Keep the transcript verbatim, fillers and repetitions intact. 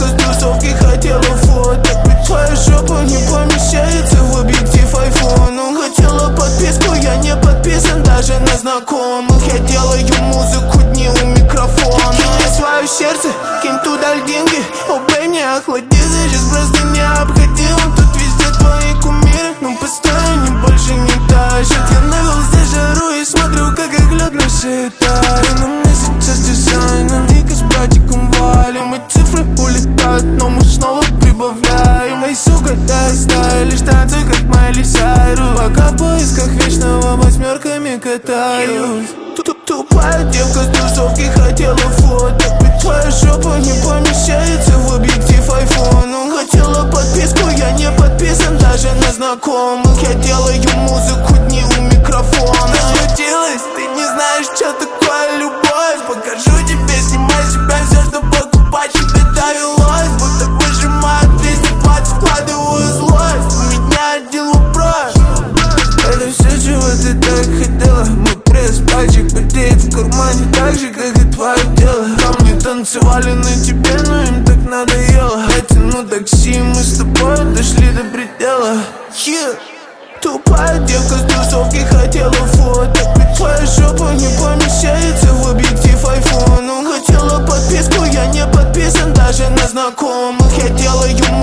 девка с тусовки хотела фото, ведь твоя жопа не помещается в объектив айфона. Хотела подписку, я не подписан даже на знакомых. Я делаю музыку дни у микрофона. Кинь мне свое сердце, кинь туда деньги. Убей меня, охлади, сейчас просто необходимо. Тут везде твои кумиры, но постоянно они больше не тащат. Я навелся жару и смотрю, как их лед на шее тает. На мне сейчас дизайн, на Ника с братиком валим. И цифры улетают, но мы снова прибавляем. Эй, сука, дай стайл, лишь танцуй, как Майли Сайрус. Пока в поисках вечного восьмерками катаюсь. Тупая девка с тусовки хотела фото, ведь твоя жопа не помещается в объектив айфона. Хотела подписку, я не подписан даже на знакомых. Я делаю музыку дни у микрофона. Случилось, ты не знаешь, что такое любовь. Покажу тебе, снимай себя, все, что покупать тебе довелось. Будто выжимаю двести двадцать, вкладываю злость. У меня один вопрос: это все, чего ты так хотела? Мой пресс-пальчик потеет в кармане так же, как и твое тело. Камни танцевали на тебе, но им так надоело. Я тяну такси, мы с тобой дошли до предела. Yeah. Тупая девка с тусовки хотела фото, ведь твоя жопа не помещается в объектив айфона. Хотела подписку, я не подписан даже на знакомых. Я делаю